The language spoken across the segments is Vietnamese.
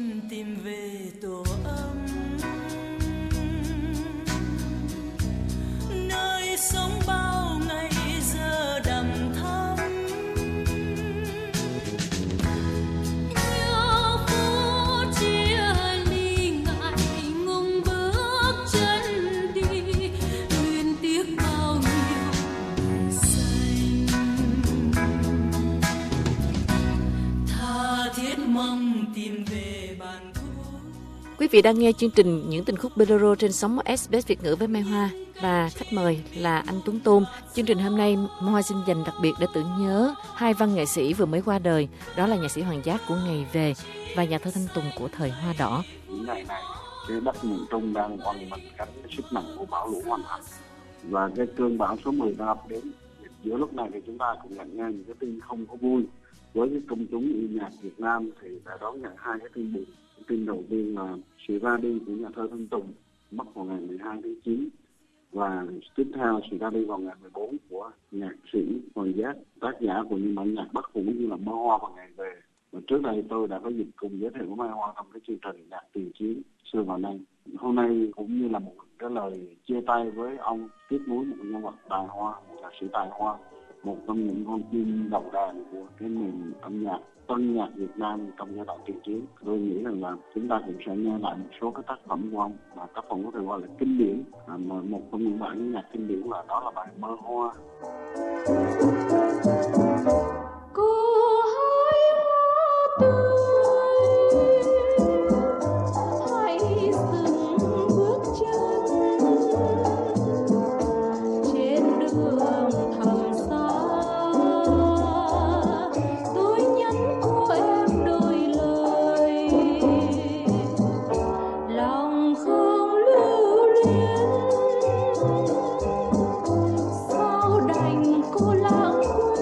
tìm về tổ ấm, nơi sống bao ngày giờ đằm thắm. Nhớ phút chia ly ngại ngùng bước chân đi, luyến tiếc bao nhiêu ngày xanh. Tha thiết mong tìm về bản cũ. Quý vị đang nghe chương trình Những tình khúc Bolero trên sóng SBS Việt ngữ với Mai Hoa và khách mời là anh Tuấn Tôn. Chương trình hôm nay Mai Hoa xin dành đặc biệt để tưởng nhớ hai văn nghệ sĩ vừa mới qua đời, đó là nhạc sĩ Hoàng Giác của Ngày Về và nhà thơ Thanh Tùng của thời Hoa Đỏ. Những ngày này, cái đất miền Trung đang oằn mình gánh sức nặng của bão lũ hoành hành và cái cơn bão số 10 đang ập đến. Giữa lúc này thì chúng ta cũng nhận nghe những cái tin không có vui. Với cái công chúng yêu nhạc Việt Nam thì đã đón nhận hai cái tin buồn. Tin đầu tiên là sự ra đi của nhà thơ Thanh Tùng mất vào ngày 12 tháng 9 và tiếp theo sự ra đi vào ngày 14 của nhạc sĩ Hoàng Giác, tác giả của những bản nhạc bất hủ như là Mơ Hoa và Ngày Về. Và trước đây tôi đã có dịp cùng giới thiệu với Mai Hoa trong cái chương trình nhạc tiền chiến xưa và nay. Hôm nay cũng như là một cái lời chia tay với ông, tiếc nuối một nhân vật tài hoa, một nhạc sĩ tài hoa, một trong những con chim đầu đàn của cái nền âm nhạc tân nhạc Việt Nam trong giai đoạn tiền chiến. Tôi nghĩ rằng là chúng ta cũng sẽ nghe lại một số cái tác phẩm của ông và tác phẩm có thể gọi là kinh điển. Một trong những bản nhạc kinh điển là đó là bài Mơ Hoa. Cô hái hoa tươi, hãy dừng bước chân trên đường thầm xa. Tôi nhắn cô em đôi lời, lòng không lưu luyến. Sao đành cô lãng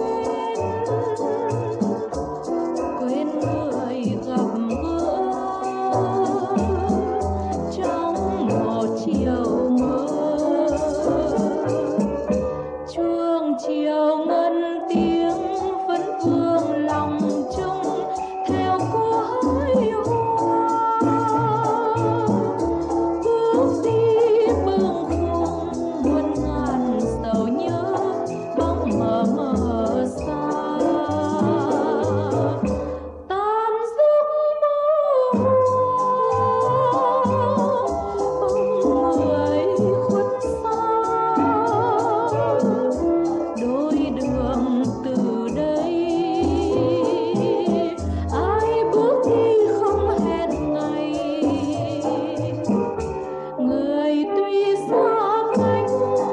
quên người gặp gỡ trong một chiều mơ. Chuông chiều ngân tiếng vẫn vương lòng chung theo cô hái hoa. Bước đi bâng khuâng muôn ngàn sầu nhớ bóng mờ mờ xa. Tan giấc mơ bóng người khuất xa. Đôi đường từ đây ai bước đi không hẹn ngày. Người tuy xa cách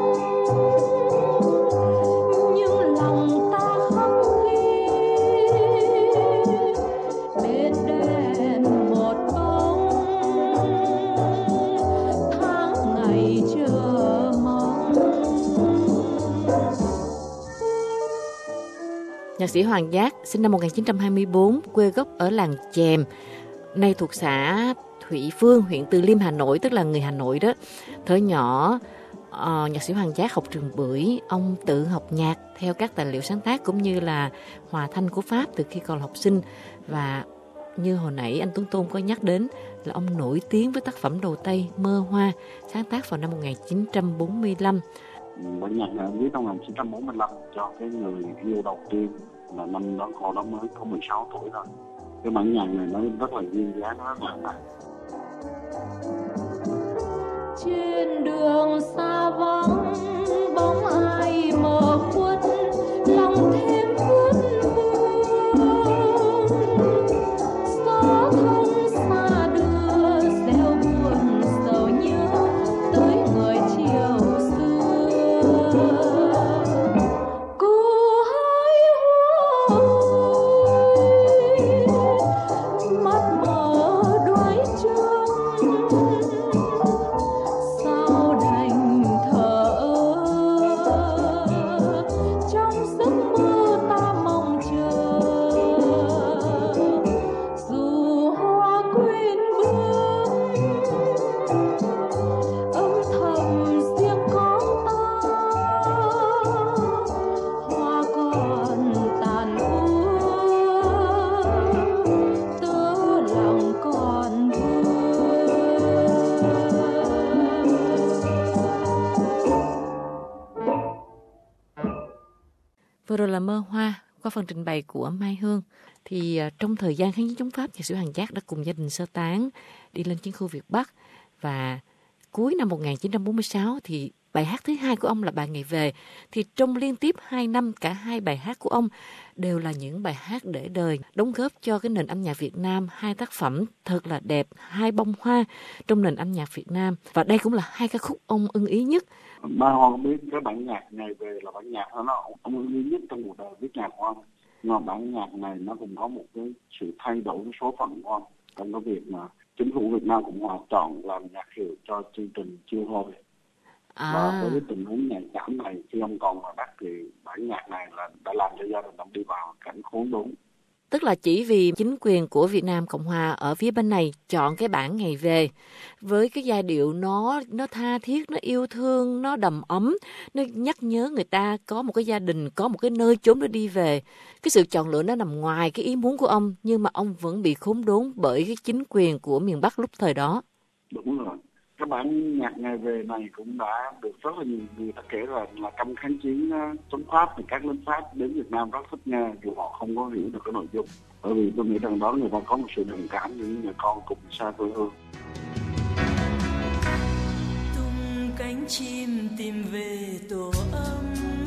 nhưng lòng ta khắc ghi bên đèn một bóng tháng ngày chờ mong. Nhạc sĩ Hoàng Giác sinh năm 1924, quê gốc ở làng Chèm, nay thuộc xã Thụy Phương, huyện Từ Liêm, Hà Nội, tức là người Hà Nội đó. Thời nhỏ, nhạc sĩ Hoàng Giác học trường Bưởi, ông tự học nhạc theo các tài liệu sáng tác cũng như là hòa thanh của Pháp từ khi còn là học sinh. Và như hồi nãy anh Tuấn Tôn có nhắc đến là ông nổi tiếng với tác phẩm đầu tay Mơ Hoa, sáng tác vào năm 1945. Bản nhạc này viết năm 1945 cho cái người yêu đầu tiên, là năm đó cô đó mới có 16 tuổi thôi. Cái bản nhạc này nó rất là duyên dáng, nó rất là nặng. Trên đường xa vắng bóng ai mờ khuất, lòng thêm vất vương. Gió thông xa đưa gieo buồn sầu nhớ tới người chiều xưa. Cô hái hoa mắt mở đoái trông. Sao đành thở ơ Vừa rồi là Mơ Hoa qua phần trình bày của Mai Hương. Thì trong thời gian kháng chiến chống Pháp, nhạc sĩ Hoàng Giác đã cùng gia đình sơ tán đi lên chiến khu Việt Bắc, và cuối năm 1946 thì bài hát thứ hai của ông là Bài Ngày Về. Thì trong liên tiếp 2 năm, cả hai bài hát của ông đều là những bài hát để đời, đóng góp cho cái nền âm nhạc Việt Nam 2 tác phẩm thật là đẹp, 2 bông hoa trong nền âm nhạc Việt Nam. Và đây cũng là 2 ca khúc ông ưng ý nhất. Ba Hoa biết cái bản nhạc Ngày Về là bản nhạc nó ông ưng ý nhất trong cuộc đời viết nhạc của ông. Nhưng mà bản nhạc này nó cũng có một cái sự thay đổi cái số phận của ông trong cái việc mà chính phủ Việt Nam cũng hòa chọn làm nhạc hiệu cho chương trình Chiêu Hồi. Và với cái tình huống nhạy cảm này, khi ông còn ở Bắc thì bản nhạc này là đã làm cho gia đình ông đi vào cảnh khốn đốn. Tức là chỉ vì chính quyền của Việt Nam Cộng Hòa ở phía bên này chọn cái bản Ngày Về với cái giai điệu nó tha thiết, nó yêu thương, nó đầm ấm, nó nhắc nhớ người ta có một cái gia đình, có một cái nơi chốn để đi về. Cái sự chọn lựa nó nằm ngoài cái ý muốn của ông, nhưng mà ông vẫn bị khốn đốn bởi cái chính quyền của miền Bắc lúc thời đó. Đúng rồi. Cái bản nhạc Ngày Về này cũng đã được rất là nhiều người ta kể là trong kháng chiến chống Pháp thì các lính Pháp đến Việt Nam rất thích nghe dù họ không có hiểu được cái nội dung. Bởi vì tôi nghĩ rằng đó người ta có một sự đồng cảm với những người con cùng xa quê hương. Tung cánh chim tìm về tổ ấm,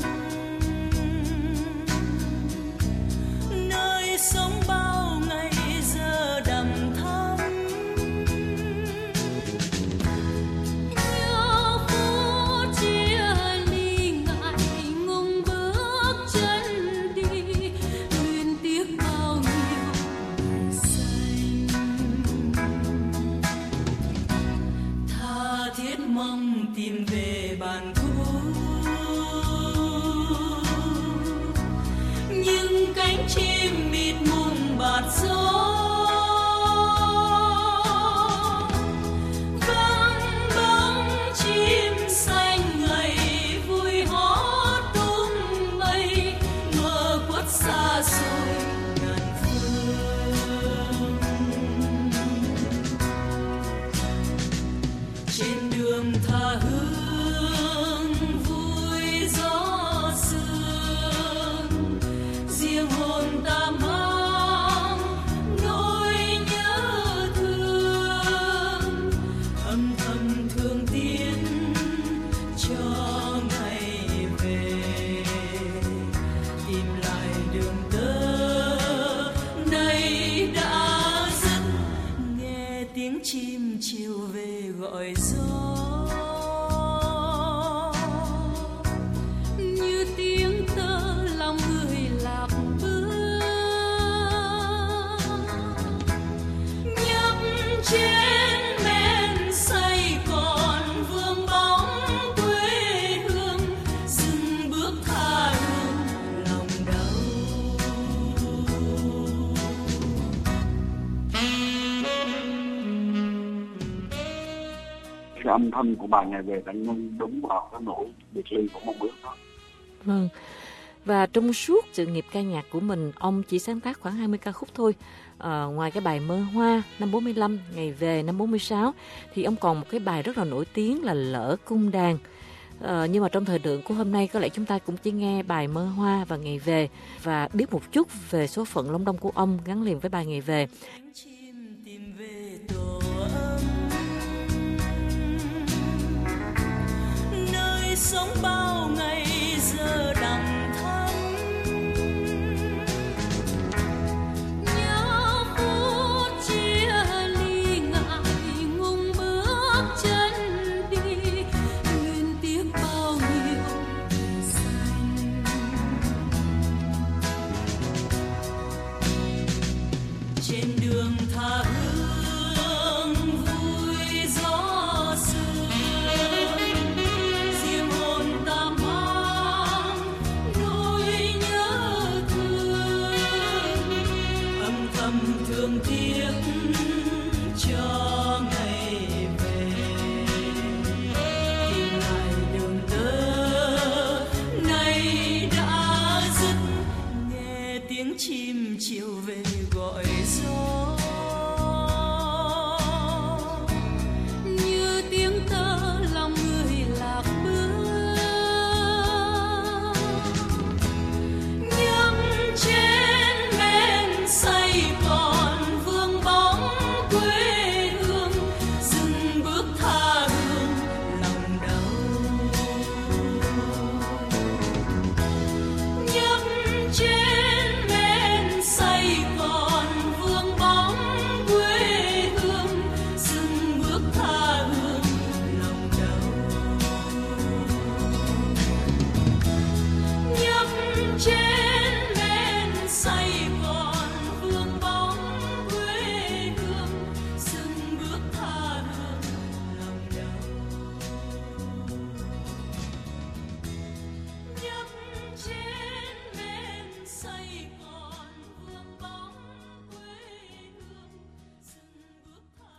nơi sống bao ngày giờ đằm thắm. Tìm về bản cũ, nhưng cánh chim mịt mùng bạt gió vang bóng chim xanh ngầy vui hót tung mây mơ quất xa xôi ngàn phương. Trên đường tha hương vui gió sương, riêng hồn ta mang nỗi nhớ thương, âm thầm thương tiếc cho ngày về, tìm lại đường tơ nay đã dứt, nghe tiếng chim chiều về gọi gió. Cái âm thanh của bài Ngày Về đã nhân đúng vào cái nỗi biệt ly của mong ước đó. Vâng. Và trong suốt sự nghiệp ca nhạc của mình, ông chỉ sáng tác khoảng 20 ca khúc thôi. Ngoài cái bài Mơ Hoa năm 45, Ngày Về năm 46, thì ông còn một cái bài rất là nổi tiếng là Lỡ Cung Đàn. Nhưng mà trong thời lượng của hôm nay có lẽ chúng ta cũng chỉ nghe bài Mơ Hoa và Ngày Về và biết một chút về số phận lông đông của ông gắn liền với bài Ngày Về. Sống bao ngày giờ đằm thắm, nhớ phút chia ly ngại ngùng bước chân đi, luyến tiếc bao nhiêu ngày xanh. Trên đường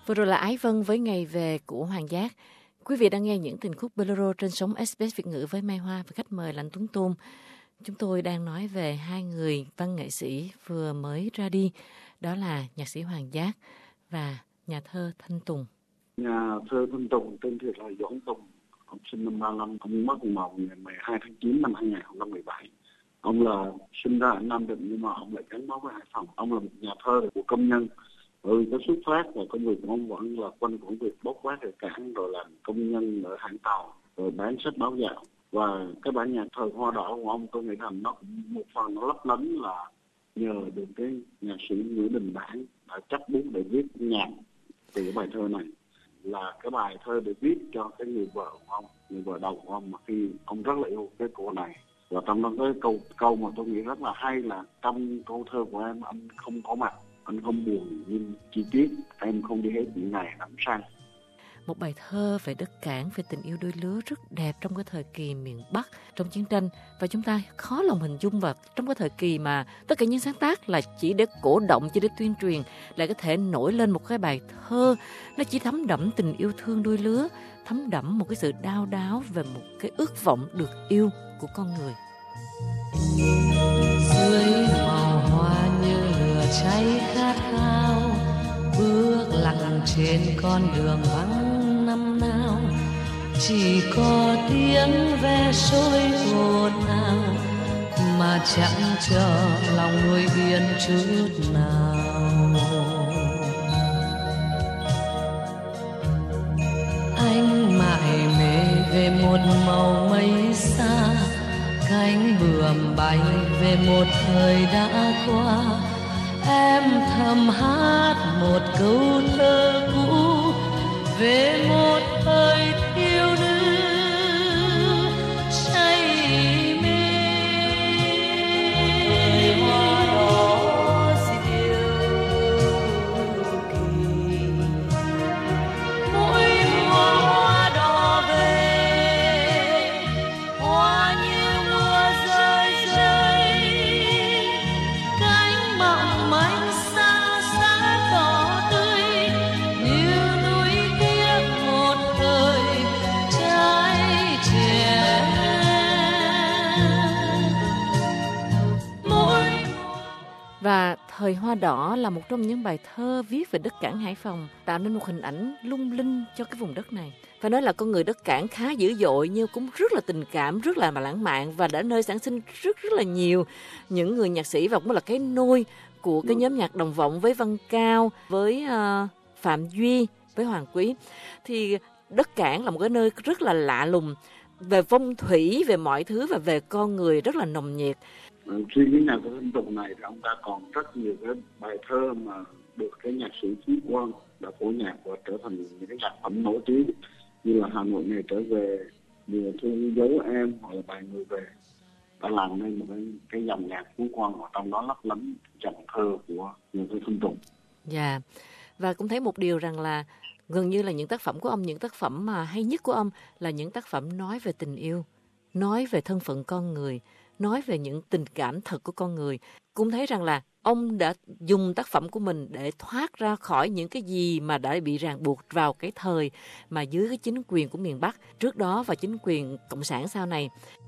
Vừa rồi là Ái Vân với Ngày Về của Hoàng Giác. Quý vị đang nghe những tình khúc bolero trên sóng SBS Việt ngữ với Mai Hoa và khách mời là anh Tuấn Tôn. Chúng tôi đang nói về hai người văn nghệ sĩ vừa mới ra đi, đó là nhạc sĩ Hoàng Giác và nhà thơ Thanh Tùng. Nhà thơ Thanh Tùng tên thiệt là Doãn Tùng, ông sinh năm 35, ông mất vào ngày 12 tháng 9 năm 2017. Ông là sinh ra ở Nam Định nhưng mà ông lại gắn bó với Hải Phòng. Ông là một nhà thơ của công nhân. Có xuất phát và công việc của ông vẫn là quanh quẩn việc bốc vác ở cảng, rồi làm công nhân ở hãng tàu, rồi bán sách báo dạo. Và cái bản nhạc thơ Hoa Đỏ của ông tôi nghĩ rằng nó cũng một phần nó lấp lánh là nhờ được cái nhạc sĩ Nguyễn Đình Bản đã chấp bút để viết nhạc từ cái bài thơ này. Là cái bài thơ để viết cho cái người vợ của ông, người vợ đầu của ông mà khi ông rất là yêu cái cô này. Và trong đó cái câu mà tôi nghĩ rất là hay là trong câu thơ của em, anh không có mặt, anh không buồn nhưng chi tiết em không đi hết những ngày nắng sang. Một bài thơ về đất cảng, về tình yêu đôi lứa rất đẹp trong cái thời kỳ miền Bắc trong chiến tranh. Và chúng ta khó lòng hình dung vào trong cái thời kỳ mà tất cả những sáng tác là chỉ để cổ động, chỉ để tuyên truyền, lại có thể nổi lên một cái bài thơ nó chỉ thấm đẫm tình yêu thương đôi lứa, thấm đẫm một cái sự đau đáu về một cái ước vọng được yêu của con người. Dưới màu hoa như lửa cháy khát khao, bước lặng trên con đường vắng năm nào, chỉ có tiếng ve sôi ồn ào mà chẳng chờ lòng người yên chút nào. Anh mải mê về một màu mây xa, cánh bướm bay về một thời đã qua. Em thầm hát một câu thơ cũ về một thời thiếu nữ say mê. Hoa đỏ diệu kỳ, mỗi mùa hoa đỏ về, hoa như mưa rơi rơi, cánh mỏng manh sao sáng đỏ tươi như núi tiếc một thời trai trẻ. Và thời Hoa Đỏ là một trong những bài thơ viết về đất cảng Hải Phòng, tạo nên một hình ảnh lung linh cho cái vùng đất này. Phải nói là con người đất cảng khá dữ dội nhưng cũng rất là tình cảm, rất là lãng mạn và đã nơi sản sinh rất là nhiều những người nhạc sĩ và cũng là cái nôi của cái nhóm nhạc Đồng Vọng với Văn Cao, với Phạm Duy, với Hoàng Quý. Thì đất cảng là một cái nơi rất là lạ lùng về phong thủy, về mọi thứ và về con người rất là nồng nhiệt. Riêng cái nhạc thơ Thanh Tùng này thì ông ta còn rất nhiều cái bài thơ mà được cái nhạc sĩ Chí Quang đã phổ nhạc và trở thành những cái nhạc phẩm nổi tiếng như là Hà Nội Ngày Trở Về, Mùa Thu Dấu Em hoặc là Bài Người Về, đã làm nên một cái dòng nhạc Phú Quang ở trong đó lấp lánh dòng thơ của nhà thơ Thanh Tùng. Dạ, và cũng thấy một điều rằng là gần như là những tác phẩm của ông, những tác phẩm mà hay nhất của ông là những tác phẩm nói về tình yêu, nói về thân phận con người, nói về những tình cảm thật của con người. Cũng thấy rằng là ông đã dùng tác phẩm của mình để thoát ra khỏi những cái gì mà đã bị ràng buộc vào cái thời mà dưới cái chính quyền của miền Bắc trước đó và chính quyền cộng sản sau này.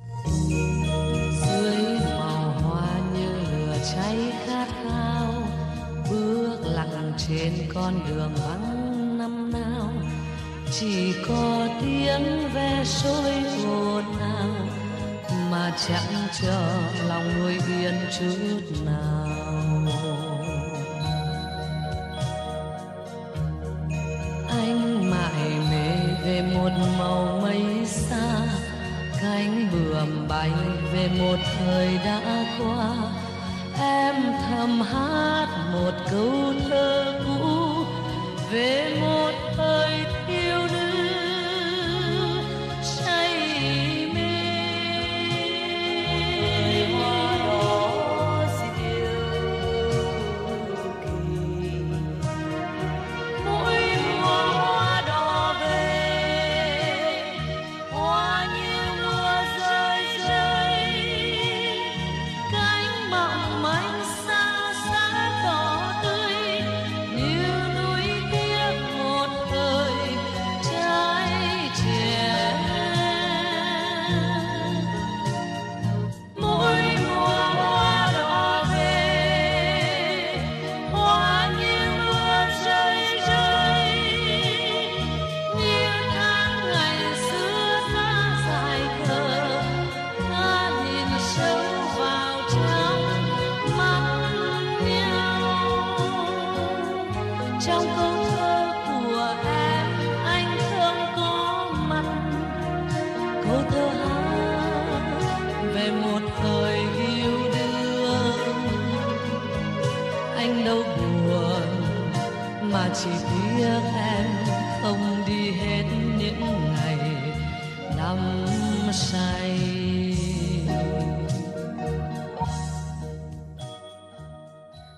Dưới màu hoa như lửa cháy khát khao, bước lặng trên con đường vắng năm nào, chỉ có tiếng ve sôi ồn ào mà chẳng chờ lòng người yên chút nào. Anh mải mê về một màu mây xa, cánh bướm bay về một thời đã qua. Em thầm hát một câu thơ cũ về một thời thiếu nữ say mê. Hoa đỏ diệu kỳ, mỗi mùa hoa đỏ về, hoa như mưa rơi rơi, cánh mỏng manh sao sáng đỏ tươi như núi tiếc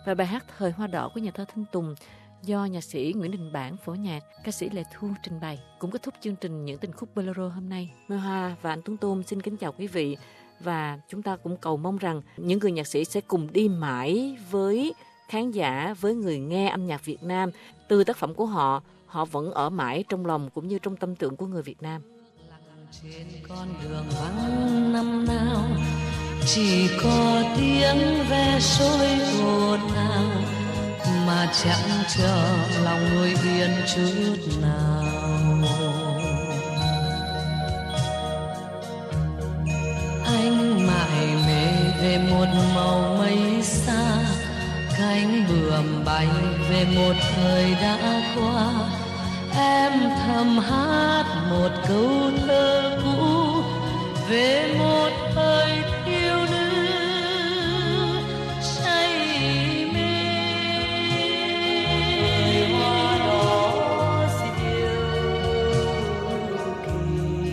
và bài hát Thời Hoa Đỏ của nhà thơ Thanh Tùng do nhạc sĩ Nguyễn Đình Bản phổ nhạc, ca sĩ Lệ Thu trình bày cũng kết thúc chương trình Những Tình Khúc Bolero hôm nay. Mai Hoa và anh Tuấn Tôn xin kính chào quý vị, và chúng ta cũng cầu mong rằng những người nhạc sĩ sẽ cùng đi mãi với khán giả, với người nghe âm nhạc Việt Nam. Từ tác phẩm của họ, họ vẫn ở mãi trong lòng cũng như trong tâm tưởng của người Việt Nam. Trên con đường vắng năm nào, chỉ có tiếng ve sôi ồn ào, mà chẳng chờ lòng người yên chút nào. Anh mải mê về một màu mây xa, cánh bướm bay về một thời đã qua. Em thầm hát một câu thơ cũ về một thời thiếu nữ say mê. Hoa đỏ diệu kỳ,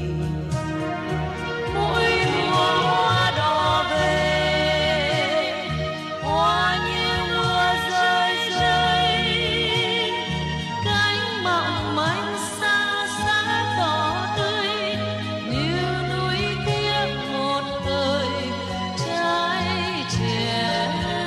mỗi mùa hoa đỏ về, hoa như mưa rơi rơi, cánh mỏng manh xa xa đỏ tươi như núi tiếc một thời trai trẻ.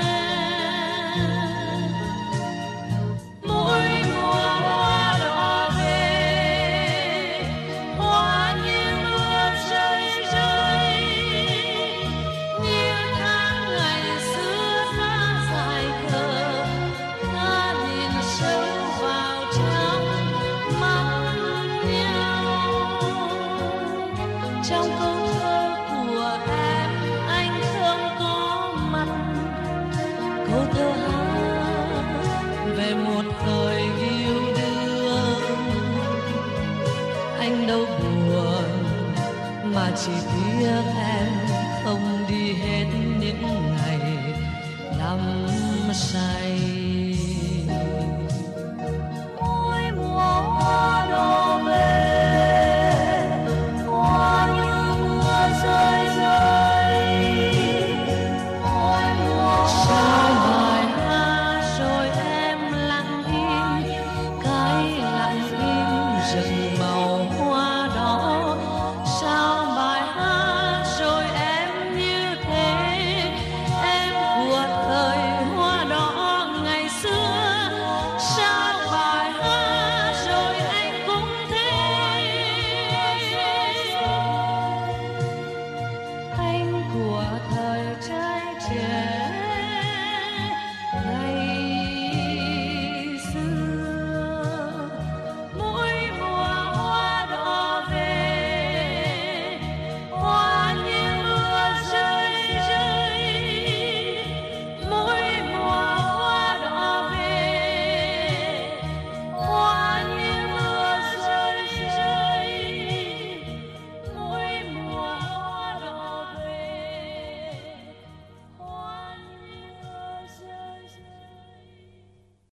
Mỗi mùa hoa đỏ về, hoa như mưa rơi rơi, như tháng ngày xưa ta dài khờ, ta nhìn sâu vào trong mắt nhau. Trong câu thơ của em anh không có mặt, câu thơ hát về một thời yêu đương. Anh đâu buồn mà chỉ tiếc em không đi hết những ngày đắm say. Mỗi mùa hoa đỏ về, hoa như mưa rơi rơi, mỗi mùa sao bài hát rồi em lặng im, cái lặng im dần